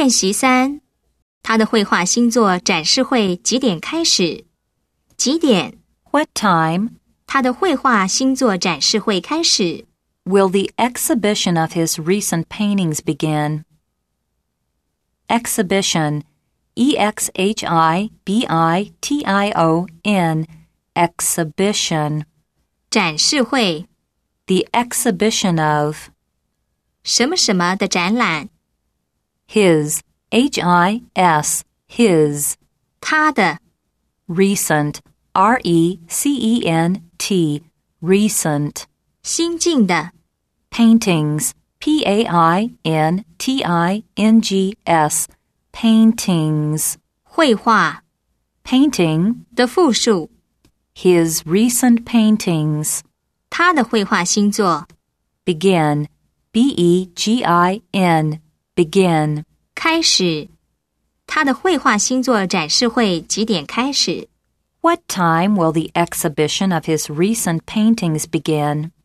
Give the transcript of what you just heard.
练习3，他的绘画新作展示会几点开始？几点？ What time 他的绘画新作展示会开始？ will the exhibition of his recent paintings begin? Exhibition, E-X-H-I-B-I-T-I-O-N, exhibition. 展示会 The exhibition of 什么什么的展览？ his, H-I-S, his. 他的 Recent, R-E-C-E-N-T, recent. 新进的 Paintings, P-A-I-N-T-I-N-G-S, paintings. 绘画 Painting, 的复数， his recent paintings. 他的绘画新作 Begin, B-E-G-I-N, begin. 开始，他的绘画新作展示会几点开始？ What time will the exhibition of his recent paintings begin?